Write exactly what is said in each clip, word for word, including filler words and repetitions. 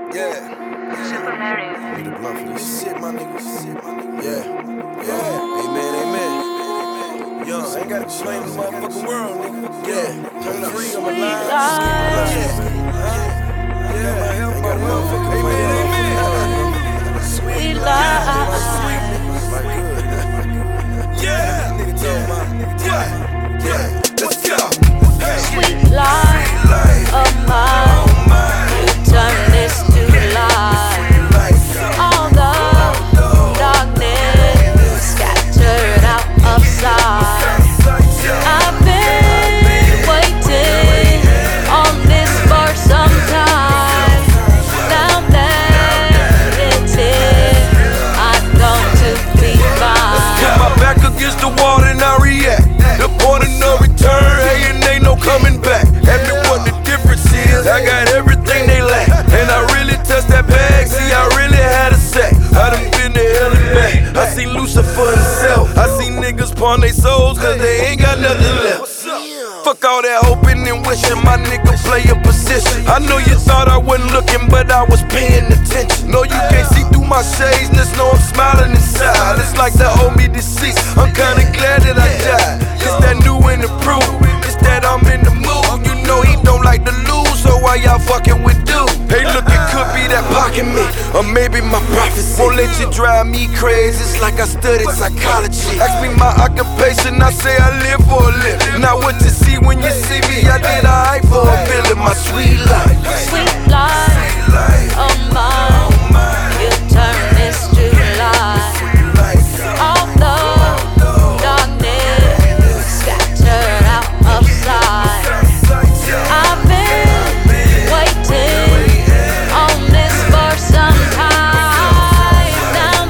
Yeah. Super Mario. Need a blunt for this shit, my nigga. Shit, my nigga. Yeah. Yeah. Amen, amen. Young, I ain't gotta explain the motherfucking world, nigga. Yeah. Turn up. Free, I'm alive. Yeah. Yeah. Ain't got a motherfucking amen, amen. Sweet life. Like good. Yeah. Nigga talking about. Yeah. Yeah. Let's go. Sweet life of mine. You turn this to life. All the darkness scattered out of sight. I've been waiting on this for some time. Now that it's here, I'm going to be fine. Put my back against the wall and I react. The point of no return, hey, and ain't no coming back. Ask me what the difference is, I got everything they lack. And I really touched that bag, see I really had a sack. I done been to hell and back, I seen Lucifer himself. I seen niggas pawn their souls cause they ain't got nothing left. Fuck all that hoping and wishing, my nigga play a position. I know you thought I wasn't looking, but I was paying attention. No, you can't see through my shades, just know I'm smiling inside. It's like they hold me deceased, I'm kinda glad that I died. It's that new and improved, it's that I'm in the mood. You know he don't like to lose, so why y'all fucking with dude? Hey look, it could be that pocket me, or maybe my prophecy. Won't let you drive me crazy, it's like I studied psychology. Ask me my occupation, I say I live for a living. Not what you see when you see me, I did alright for a feeling. My sweet life, Sweet life of mine. You turn this to life. All the darkness scattered out of sight. I've been waiting on this for some time. Now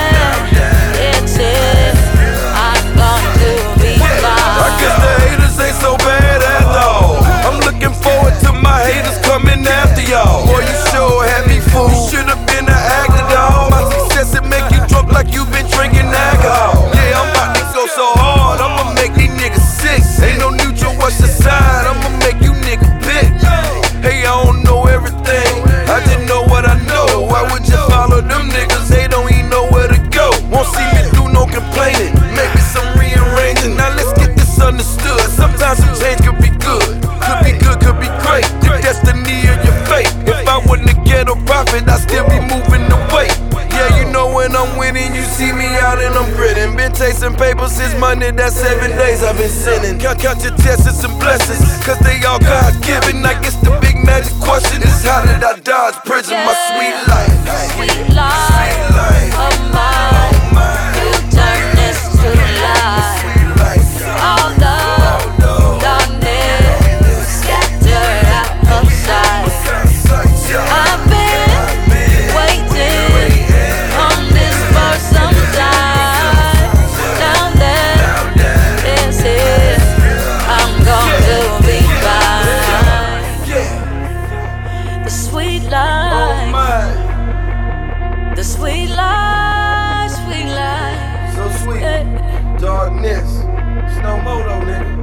that it's here, I'm going to be I guess fine. the haters ain't so bad after all. I'm looking forward to my haters coming after y'all. Boy, you sure had me fooled. You should've been an actor, dog. My success it make you drunk like you been drinking alcohol. Yeah, I'm about to go so hard, I'ma make these niggas sick. Ain't no neutral, what's the side? I'ma make you niggas big. Hey, I don't know everything, I just know what I know. Why would you follow them niggas? They don't even know where to go. Won't see me do no complaining, maybe some rearranging. Now let's get this understood. Sometimes some change could be good, could be good, could be great. Your destiny or your fate. If I wasn't a ghetto prophet, I'd still be moving the weight. Yeah, you know when I'm winning, you see me out and I'm grinning. Been chasing paper since Monday, that's seven days I've been sinning. Count, count your tests and blessings, cause they all God given. I guess the big magic question is how did I dodge prison? My sweet life, Sweet life of mine. You turn this to life. All the darkness scattered out of sight. I've been waiting on this for some time. Now that it's here, I'm going to be fine. The sweet life, mine, the sweet life, sweet life. so sweet. Yeah. Darkness, Snow Moto, nigga.